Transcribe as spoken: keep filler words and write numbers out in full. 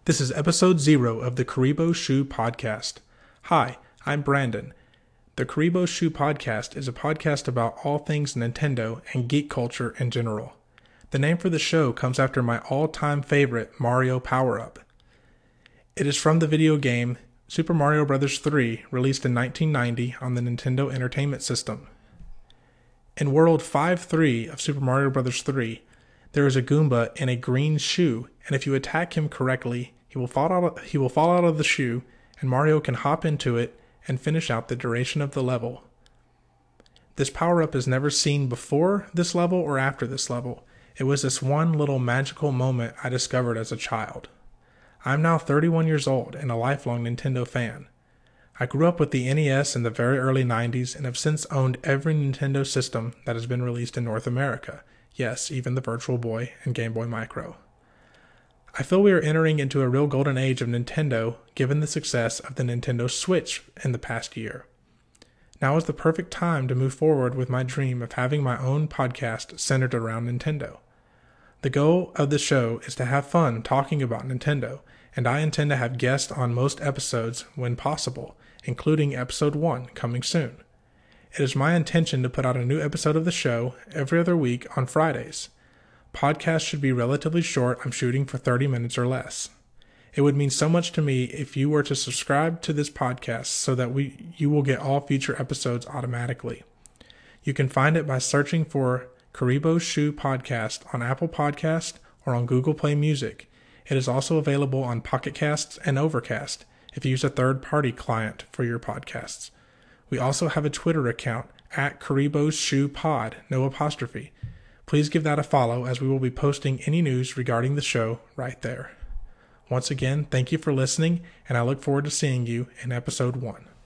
This is episode zero of the Karibo Shoe Podcast. Hi, I'm Brandon. The Karibo Shoe Podcast is a podcast about all things Nintendo and geek culture in general. The name for the show comes after my all-time favorite Mario power-up. It is from the video game Super Mario Bros. three, released in nineteen ninety on the Nintendo Entertainment System. In World five three of Super Mario Bros. three, there is a Goomba in a green shoe, and if you attack him correctly, he will fall out of, he will fall out of the shoe, and Mario can hop into it and finish out the duration of the level. This power-up is never seen before this level or after this level. It was this one little magical moment I discovered as a child. I'm now thirty-one years old and a lifelong Nintendo fan. I grew up with the N E S in the very early nineties and have since owned every Nintendo system that has been released in North America. Yes, even the Virtual Boy and Game Boy Micro. I feel we are entering into a real golden age of Nintendo given the success of the Nintendo Switch in the past year. Now is the perfect time to move forward with my dream of having my own podcast centered around Nintendo. The goal of the show is to have fun talking about Nintendo, and I intend to have guests on most episodes when possible, including episode one coming soon. It is my intention to put out a new episode of the show every other week on Fridays. Podcasts should be relatively short. I'm shooting for thirty minutes or less. It would mean so much to me if you were to subscribe to this podcast so that we you will get all future episodes automatically. You can find it by searching for Karibo Shoe Podcast on Apple Podcast or on Google Play Music. It is also available on Pocket Casts and Overcast if you use a third-party client for your podcasts. We also have a Twitter account at Karibo Shoe Pod, no apostrophe. Please give that a follow as we will be posting any news regarding the show right there. Once again, thank you for listening, and I look forward to seeing you in episode one.